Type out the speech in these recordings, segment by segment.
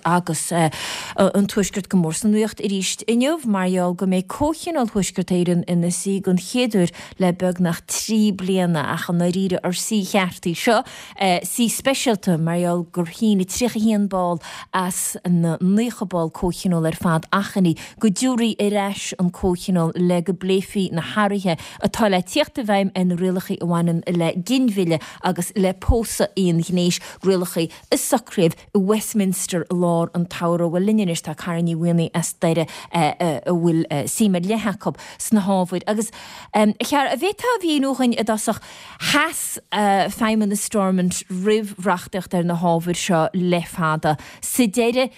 agus an tuisgurt go mór san nuocht i ríist inniuh marall go mé cóchinál thuisgurtéiran ina sí gon chéadúr le beg nach 3 bliana a chan na ríre ar sí chearttaí seo sí speisialta marall gur hína trícha híon ball as na nuchabal cóchinál fad achaní go dúraí i reis an cóchinál le go bléfií na hairthe atá le tíochta bhaim an rialachaí amhainan le ginmhile agus le pósa íon gnééis rialachaí is sacréibh i Westminster lár an taire bhfuil linneis tá carní bhuiine as deire bhfuil síime lethecob sna hábhaid agus chear a bhétá bhíonúchain a dasach heas feimman na Stormont ribhreaachtacht ar na hábhaid seo le fada sa deire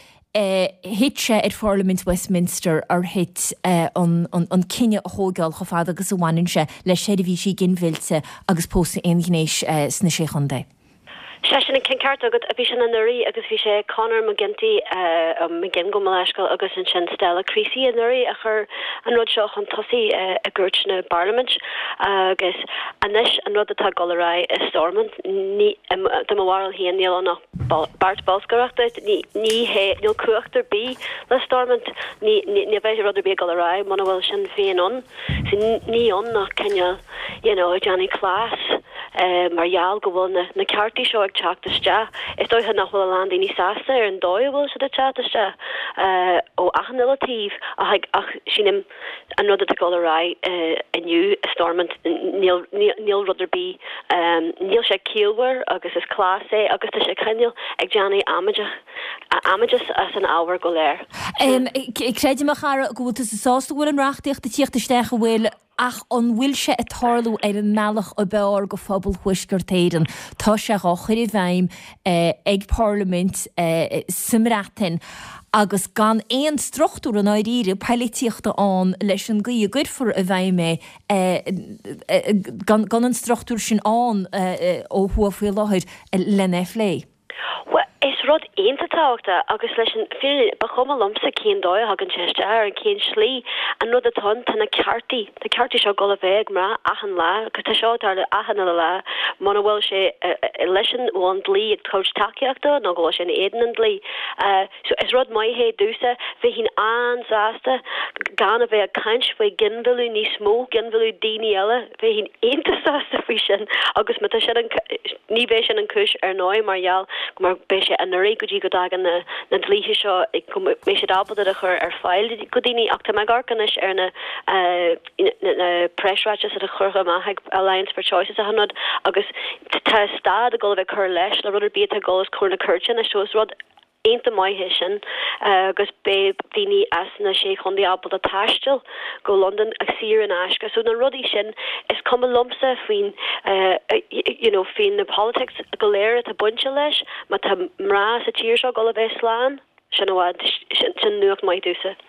hitse Parliament Westminster ar hit an cinenne a hógáil cho fád agus bhhainse le séidir bhí sí ginmhilte agus pósa aongnééis sna séchanda. Session in Kincart agad a bhí sin an nuirí agus bhí sé Conor McGinty McGinn go Malaiscail agus an sin Stella Creasy an nuirí a chur an rud seo an tosaí a gúirt na Parliament agus anis an rud atá golará is Stormont ní de mhhail hí an níl nach Bart Balscarachta níl cuaachtar bí le Stormont ní bheith rudidir bí golará mana bhfuil sin féanón níon nach cinne Johnny Class marall go bhfuil na ceartaí seo ag teachtaiste is dóithe nach bhfuil an daoine sásta ar an dóibh bhfuil se de teachtaiste ó achanalatíh ach sinim an rud a golará inniu Stormont níl rudidir bí níl sé ciúhar agus is chlásé agus tá sé cinneal ag Johnny Amadeus as an áhar go léir. Créidir mar chara go bhfuil is sásta bhfuil an reachtaíocht de tíochtaiste go bhfuil ach an bhfuil se a tarlú ar an mealach a beár go fphobal thuisgurtéiran tá se á chuir bhaim ag Parliament simratain agus gan éon struchtú an áiríre peilíochta an leis an gaí gurfur a bhaime gan an struchtúr sin an ó thuafuil láthir lenne lé. Is rud eintatáachta agus leis an fi bachom lomsa cén dóid hagan teiste ar an cén slí an rud atá tanna ceartaí de ceartaí seo go bhéh mra achan lá go tá seo tar le achan le mana bhfuil sé leis an bháin lí ag coach takeíachta nó go sin éan an lí so is rud maithé dúsa bhí hín ansáasta gan a bheith a caiint faoi ginbhilú níos mó ginbhilú daoine eile bhí hín eintasáasta fao sin agus mata ní bhéh sin an cis ar nói marall mar bé sé an nuirí gotí go dagan na dlíthe seo mé sé dábal a chur ar fáil go daoine achta me garcanis ar na pressráte a churcha maithaigh Alliance for Choices a hanod agus tá stad a go bheith chur leis le rudidir bí a golas chuir na curtin a seos rud einta maithe sin agus bé daoine as na sé chundí abal a taistil go London ag sir an aisce so na rudí sin is cum lumsa faoin faoin na politics go léir a bunse leis má tá mrá sa tíir seo go bheith sláán sin bhhaid sin nuacht maiid dúsa.